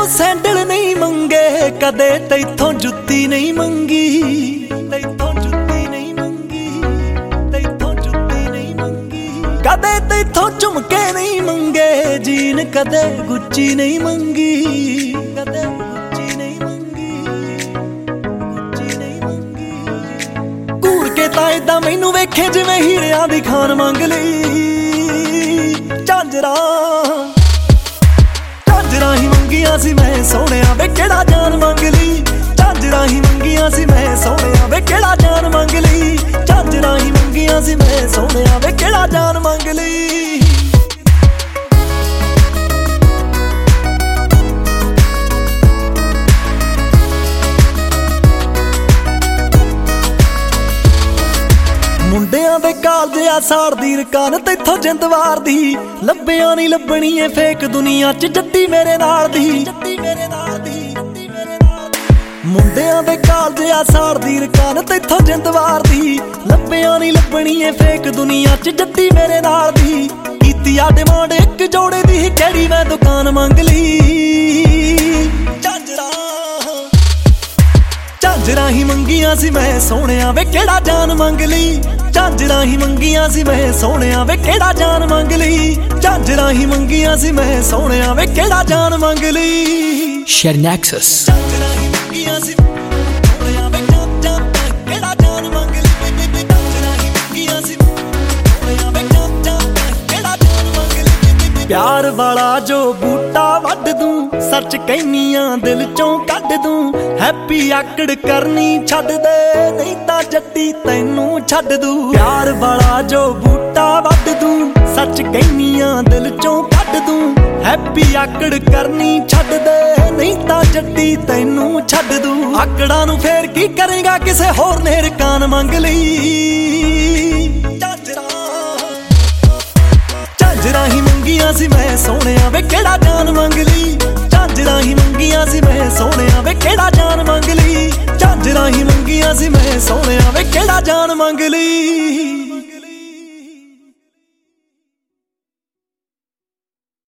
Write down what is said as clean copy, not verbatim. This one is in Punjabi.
ਸੈਂਡਲ ਨਹੀਂ ਮੰਗੇ, ਕਦੇ ਤੈਥੋਂ ਜੁੱਤੀ ਨਹੀਂ ਮੰਗੀ, ਤੈਥੋਂ ਜੁੱਤੀ ਨਹੀਂ ਮੰਗੀ, ਤੈਥੋਂ ਜੁੱਤੀ ਨਹੀਂ ਮੰਗੀ। ਕਦੇ ਤੈਥੋਂ ਝੁਮਕੇ ਨਹੀਂ ਮੰਗੇ, ਜੀਨ ਕਦੇ ਗੁੱਚੀ ਨਹੀਂ ਮੰਗੀ, ਕਦੇ ਗੁੱਚੀ ਨਹੀਂ ਮੰਗੀ, ਗੁੱਚੀ ਨਹੀਂ ਮੰਗੀ। ਘੂਰ ਕੇ ਤਾਂ ਏਦਾਂ ਮੈਨੂੰ ਵੇਖੇ ਜਿਵੇਂ ਹੀਰਿਆਂ ਦੀ ਖਾਨ ਮੰਗ ਲਈ। ਝਾਂਜਰਾਂ ਝਾਂਜਰਾਂ ਹੀ ਮੰਗੀਆਂ ਸੀ ਮੈਂ ਸੋਹਣਿਆ ਵੇ ਕਿਹੜਾ ਜਾਨ ਮੰਗ ਲਈ। ਝਾਂਜਰਾਂ ਹੀ ਮੰਗੀਆਂ ਸੀ ਮੈਂ ਸੋਹਣਿਆ ਵੇ ਕਿਹੜਾ ਜਾਨ ਮੰਗ ਲਈ। ਝਾਂਜਰਾਂ ਹੀ ਮੰਗੀਆਂ ਸੀ ਮੈਂ ਸੋਹਣਿਆ ਵੇ ਕਿਹੜਾ ਜਾਨ ਮੰਗ ਲਈ। ਮੁੰਡਿਆਂ ਦੇ ਕਾਲਜ ਆ ਸਾੜਦੀ ਰਕਾਨ ਤੈਥੋਂ ਜਿੰਦ ਵਾਰਦੀ। ਲੱਭਿਆ ਨਹੀਂ ਲੱਭਣੀ ਏ ਫੇਕ ਦੁਨੀਆ ਚ ਜੱਟੀ ਮੇਰੇ ਨਾਲ ਦੀ। ਮੁੰਡਿਆਂ ਦੇ ਕਾਲਜ ਆ ਸਾੜਦੀ ਰਕਾਨ ਤੈਥੋਂ ਜਿੰਦ ਵਾਰਦੀ। ਲੱਭਿਆ ਨਹੀਂ ਲੱਭਣੀ ਏ ਫੇਕ ਦੁਨੀਆ ਚ ਜੱਟੀ ਮੇਰੇ ਨਾਲ ਦੀ। ਕੀਤੀ ਆ ਡਿਮਾਂਡ ਇੱਕ ਜੋੜੇ ਦੀ, ਕਿਹੜੀ ਮੈਂ ਦੁਕਾਨ ਮੰਗ ਲਈ। ਝਾਂਜਰਾਂ ਹੀ ਮੰਗੀਆਂ ਸੀ ਮੈਂ ਸੋਹਣਿਆ ਵੇ ਕਿਹੜਾ ਜਾਨ ਮੰਗ ਲਈ। ਝਾਂਜਰਾਂ ਹੀ ਮੰਗੀਆਂ ਸੀ ਮੈਂ ਸੋਹਣਿਆ ਵੇ ਕਿਹੜਾ ਜਾਨ ਮੰਗ ਲਈ। ਝਾਂਜਰਾਂ ਹੀ ਮੰਗੀਆਂ ਸੀ ਮੈਂ ਸੋਹਣਿਆ ਵੇ ਕਿਹੜਾ ਜਾਨ ਮੰਗ ਲਈ। Shernaxus ਝਾਂਜਰਾਂ ਹੀ ਮੰਗੀਆਂ ਸੀ ਸੋਹਣਿਆ ਵੇ ਕਿਹੜਾ ਜਾਨ ਮੰਗ ਲਈ। ਝਾਂਜਰਾਂ ਹੀ ਮੰਗੀਆਂ ਸੀ ਸੋਹਣਿਆ ਵੇ ਕਿਹੜਾ ਜਾਨ ਮੰਗ ਲਈ। ਪਿਆਰ ਵਾਲਾ ਜੋ ਬੂਟਾ ਵੱਢ ਦੂੰ, ਸੱਚ ਕਹਿਨੀਆਂ ਦਿਲ ਚੋਂ ਕੱਢ ਦੂੰ। ਹੈਪੀ ਆਕੜ ਕਰਨੀ ਛੱਡ ਦੇ, ਨਹੀਂ ਤਾਂ ਜੱਟੀ ਤੈਨੂੰ ਛੱਡ ਦੂੰ। ਪਿਆਰ ਵਾਲਾ ਜੋ ਬੂਟਾ ਵੱਢ ਦੂੰ, ਸੱਚ ਕਹਿਨੀਆਂ ਦਿਲ ਚੋਂ ਕੱਢ ਦੂੰ। ਹੈਪੀ ਆਕੜ ਕਰਨੀ ਛੱਡ ਦੇ, ਨਹੀਂ ਤਾਂ ਜੱਟੀ ਤੈਨੂੰ ਛੱਡ ਦੂੰ। ਆਕੜਾਂ ਨੂੰ ਫੇਰ ਕੀ ਕਰੇਗਾ, ਕਿਸੇ ਹੋਰ ਨੇ ਰਕਾਨ ਮੰਗ ਲਈ। ਝਾਂਜਰਾਂ ਹੀ ਮੰਗੀਆਂ ਸੀ ਮੈਂ ਸੋਹਣਿਆ ਵੇ ਕਿਹੜਾ ਜਾਨ ਮੰਗ ਲਈ। ਝਾਂਜਰਾਂ ਹੀ ਮੰਗੀਆਂ ਸੀ ਮੈਂ ਸੋਹਣਿਆ ਵੇ ਕਿਹੜਾ ਜਾਨ ਮੰਗ ਲਈ। ਝਾਂਜਰਾਂ ਹੀ ਮੰਗੀਆਂ ਸੀ ਮੈਂ ਸੋਹਣਿਆ ਵੇ ਕਿਹੜਾ ਜਾਨ ਮੰਗ ਲਈ।